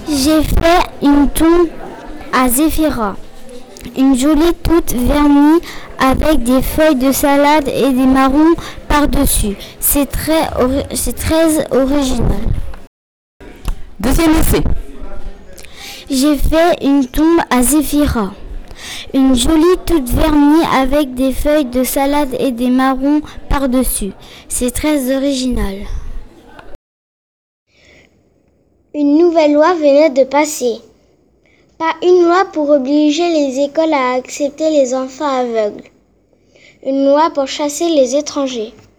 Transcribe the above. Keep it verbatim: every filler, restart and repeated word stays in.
J'ai fait une tombe à Zéphira, une jolie toute vernie avec des feuilles de salade et des marrons par-dessus. C'est très, ori- c'est très original. Deuxième essai. J'ai fait une tombe à Zéphira, une jolie toute vernie avec des feuilles de salade et des marrons par-dessus. C'est très original. Une nouvelle loi venait de passer. Pas une loi pour obliger les écoles à accepter les enfants aveugles. Une loi pour chasser les étrangers.